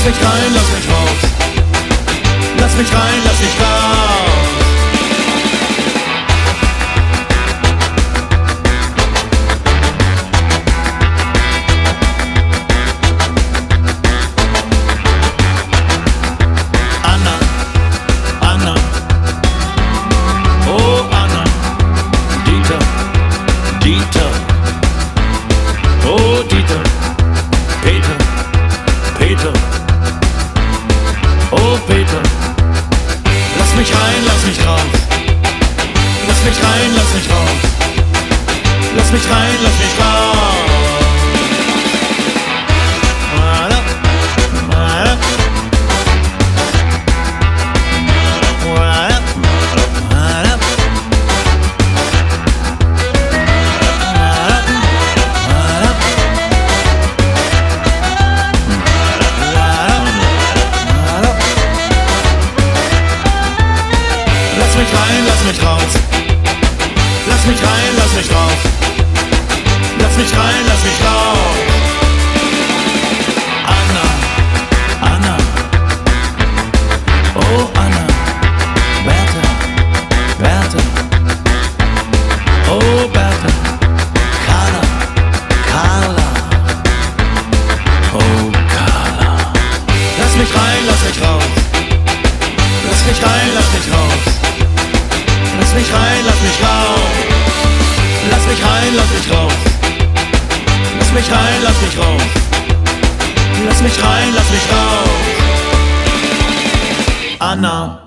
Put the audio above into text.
mich rein, lass mich raus. Lass mich rein, lass mich raus. Anna, Anna, oh Anna. Dieter, Dieter, oh Dieter. Peter, Peter, oh Peter. Lass mich rein, lass mich raus. Lass mich rein, lass mich raus. Lass mich rein, lass mich raus. Voilà, voilà. Voilà, voilà. Lass mich rein, lass mich raus. Lass mich rein, lass mich raus. Lass mich rein, lass mich raus. Anna, Anna, oh Anna. Bertha, Bertha, oh Bertha. Carla, Carla, oh Carla. Lass mich rein, lass mich raus. Lass mich rein, lass mich raus. Lass mich rein, lass mich raus. Lass mich rein, lass mich raus. Lass mich rein, lass mich raus. Lass mich rein, lass mich raus. Anna.